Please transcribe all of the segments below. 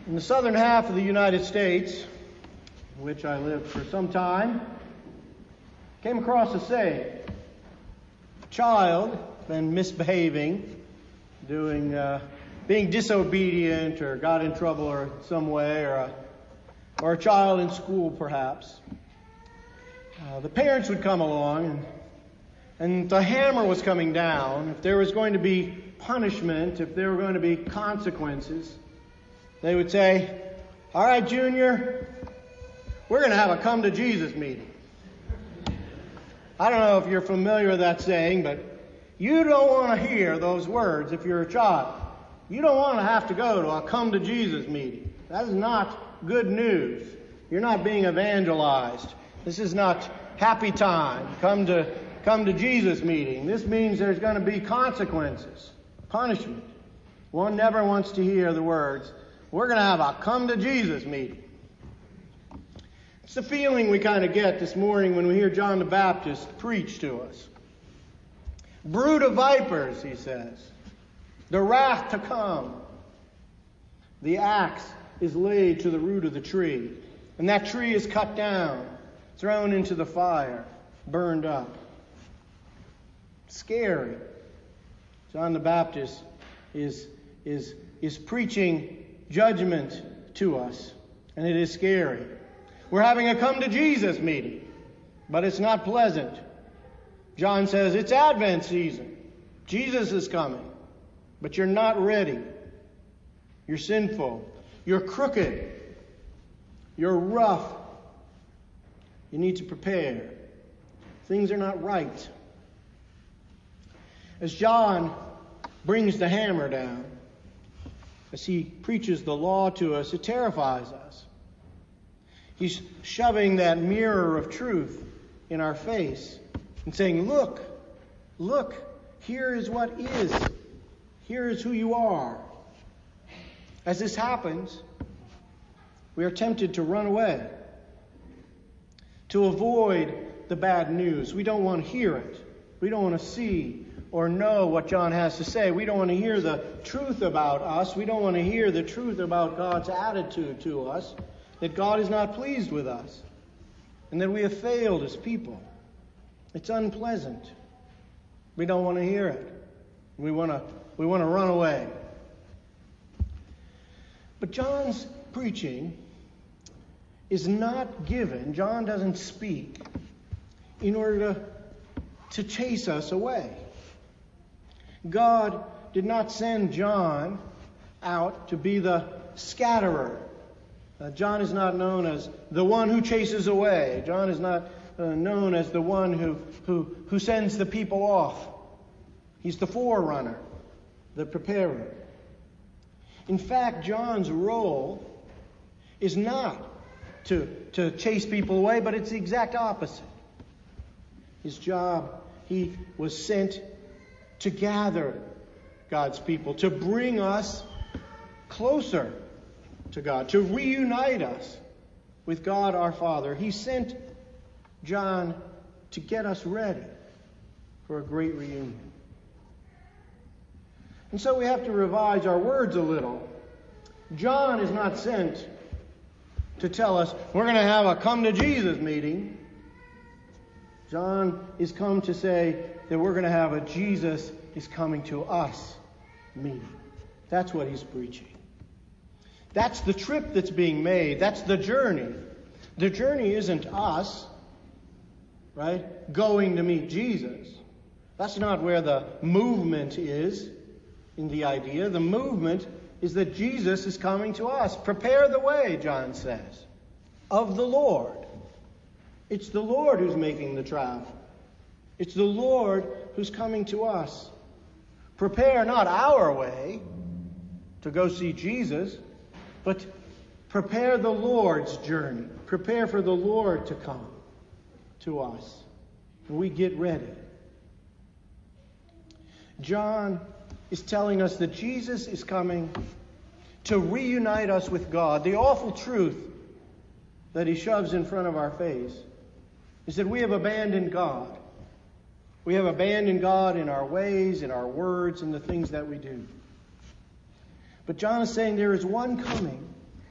In the southern half of the United States, in which I lived for some time, came across a saying. A child been misbehaving, being disobedient, or got in trouble or some way, or a child in school perhaps. The parents would come along, and the hammer was coming down. If there was going to be punishment, if there were going to be consequences, they would say, "All right, Junior, we're going to have a come to Jesus meeting." I don't know if you're familiar with that saying, but you don't want to hear those words if you're a child. You don't want to have to go to a come to Jesus meeting. That is not good news. You're not being evangelized. This is not happy time. Come to Jesus meeting. This means there's going to be consequences, punishment. One never wants to hear the words, "We're going to have a come to Jesus meeting." It's the feeling we kind of get this morning when we hear John the Baptist preach to us. "Brood of vipers," he says, "the wrath to come. The axe is laid to the root of the tree, and that tree is cut down, thrown into the fire, burned up." Scary. John the Baptist is preaching judgment to us, and it is scary. We're having a come to Jesus meeting, but it's not pleasant. John says it's Advent season. Jesus is coming, but you're not ready. You're sinful. You're crooked. You're rough. You need to prepare. Things are not right. As John brings the hammer down, as he preaches the law to us, it terrifies us. He's shoving that mirror of truth in our face and saying, look, here is what is. Here is who you are. As this happens, we are tempted to run away, to avoid the bad news. We don't want to hear it. We don't want to see or know what John has to say. We don't want to hear the truth about us. We don't want to hear the truth about God's attitude to us, that God is not pleased with us, and that we have failed as people. It's unpleasant. We don't want to hear it. We want to run away. But John's preaching is not given. John doesn't speak in order to chase us away. God did not send John out to be the scatterer. John is not known as the one who chases away. John is not known as the one who sends the people off. He's the forerunner, the preparer. In fact, John's role is not to chase people away, but it's the exact opposite. His job, he was sent to gather God's people, to bring us closer to God, to reunite us with God our Father. He sent John to get us ready for a great reunion. And so we have to revise our words a little. John is not sent to tell us we're going to have a come to Jesus meeting. John is come to say that we're going to have a Jesus is coming to us meeting. That's what he's preaching. That's the trip that's being made. That's the journey. The journey isn't us, right, going to meet Jesus. That's not where the movement is in the idea. The movement is that Jesus is coming to us. Prepare the way, John says, of the Lord. It's the Lord who's making the travel. It's the Lord who's coming to us. Prepare not our way to go see Jesus, but prepare the Lord's journey. Prepare for the Lord to come to us. And we get ready. John is telling us that Jesus is coming to reunite us with God. The awful truth that he shoves in front of our face is that we have abandoned God. We have abandoned God in our ways, in our words, in the things that we do. But John is saying there is one coming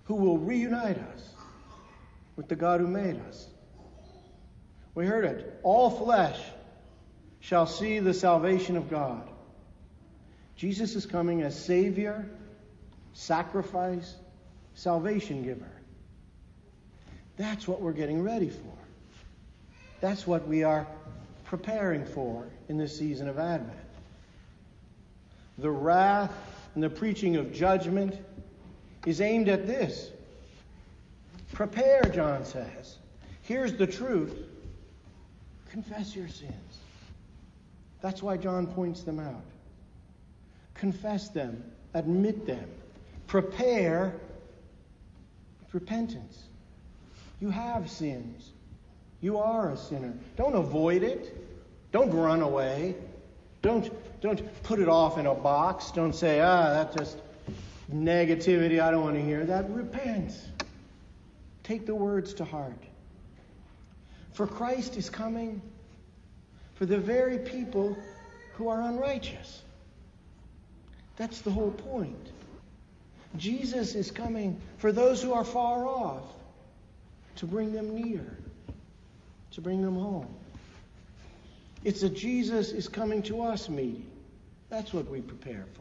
who will reunite us with the God who made us. We heard it. All flesh shall see the salvation of God. Jesus is coming as Savior, sacrifice, salvation giver. That's what we're getting ready for. That's what we are preparing for in this season of Advent. The wrath and the preaching of judgment is aimed at this. Prepare, John says. Here's the truth. Confess your sins. That's why John points them out. Confess them. Admit them. Prepare with repentance. You have sins. You are a sinner. Don't avoid it. Don't run away. Don't put it off in a box. Don't say, that's just negativity. I don't want to hear that. Repent. Take the words to heart. For Christ is coming for the very people who are unrighteous. That's the whole point. Jesus is coming for those who are far off, to bring them near, to bring them home. It's a Jesus is coming to us meeting. That's what we prepare for.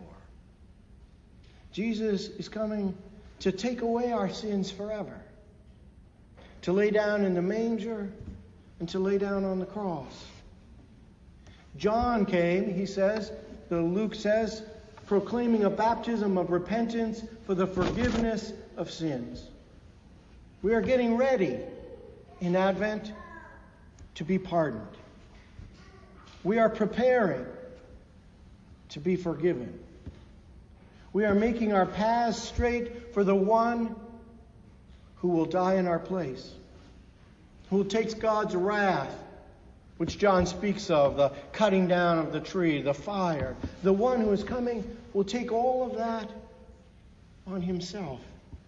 Jesus is coming to take away our sins forever, to lay down in the manger and to lay down on the cross. John came, he says, Luke says, proclaiming a baptism of repentance for the forgiveness of sins. We are getting ready in Advent to be pardoned. We are preparing to be forgiven. We are making our paths straight for the one who will die in our place, who takes God's wrath, which John speaks of, the cutting down of the tree, the fire. The one who is coming will take all of that on himself.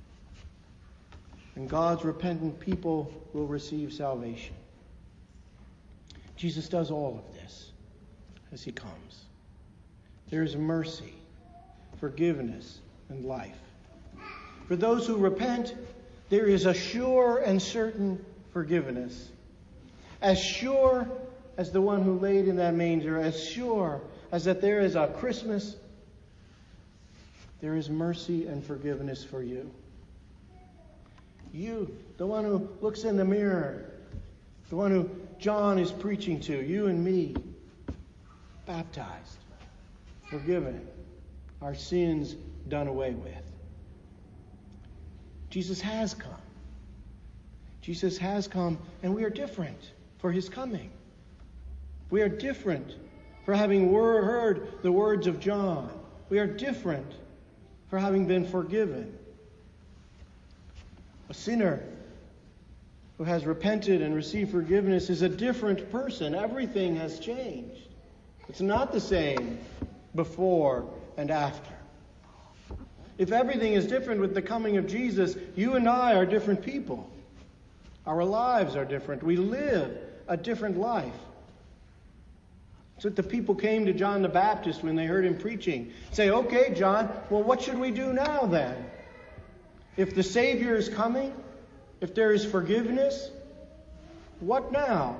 And God's repentant people will receive salvation. Jesus does all of this as he comes. There is mercy, forgiveness, and life. For those who repent, there is a sure and certain forgiveness. As sure as the one who laid in that manger, as sure as that there is a Christmas, there is mercy and forgiveness for you. You, the one who looks in the mirror, the one who John is preaching to, you and me, baptized, forgiven, our sins done away with. Jesus has come. Jesus has come, and we are different for his coming. We are different for having heard the words of John. We are different for having been forgiven. A sinner who has repented and received forgiveness is a different person. Everything has changed. It's not the same before and after. If everything is different with the coming of Jesus, you and I are different people. Our lives are different. We live a different life. So the people came to John the Baptist when they heard him preaching. Say, okay, John, well, what should we do now then? If the Savior is coming, if there is forgiveness, what now?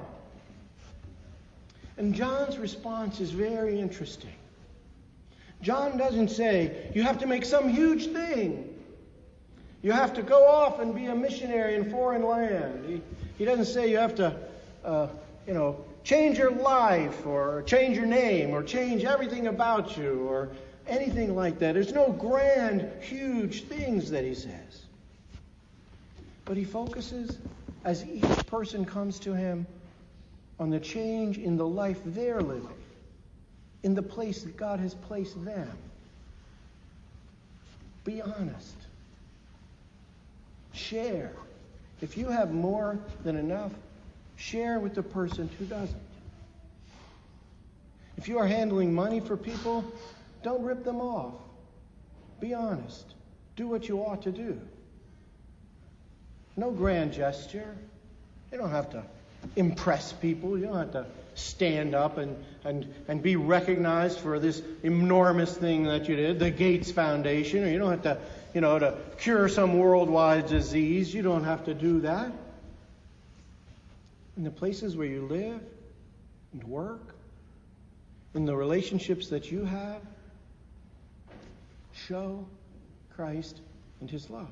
And John's response is very interesting. John doesn't say, you have to make some huge thing. You have to go off and be a missionary in foreign land. He doesn't say you have to, change your life or change your name or change everything about you or anything like that. There's no grand, huge things that he says. But he focuses, as each person comes to him, on the change in the life they're living, in the place that God has placed them. Be honest. Share. If you have more than enough, share with the person who doesn't. If you are handling money for people, don't rip them off. Be honest. Do what you ought to do. No grand gesture. You don't have to impress people. You don't have to stand up and be recognized for this enormous thing that you did, the Gates Foundation. Or you don't have to to cure some worldwide disease. You don't have to do that. In the places where you live and work, in the relationships that you have, show Christ and his love.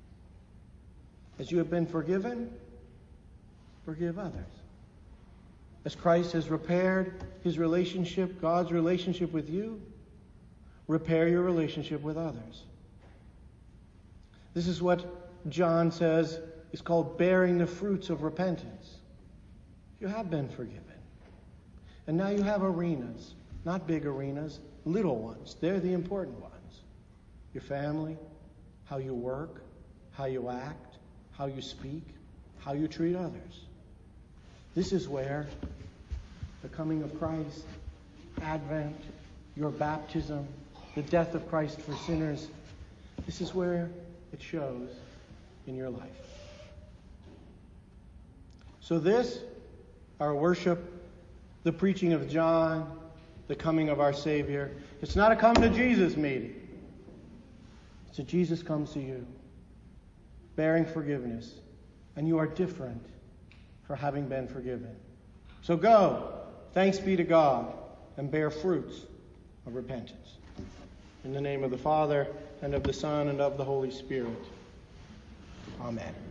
As you have been forgiven, forgive others. As Christ has repaired his relationship, God's relationship with you, repair your relationship with others. This is what John says is called bearing the fruits of repentance. You have been forgiven. And now you have arenas, not big arenas, little ones. They're the important ones. Your family, how you work, how you act, how you speak, how you treat others. This is where the coming of Christ, Advent, your baptism, the death of Christ for sinners, this is where it shows in your life. So this, our worship, the preaching of John, the coming of our Savior, it's not a come to Jesus meeting. It's a Jesus comes to you, bearing forgiveness, and you are different for having been forgiven. So go, thanks be to God, and bear fruits of repentance. In the name of the Father, and of the Son, and of the Holy Spirit. Amen.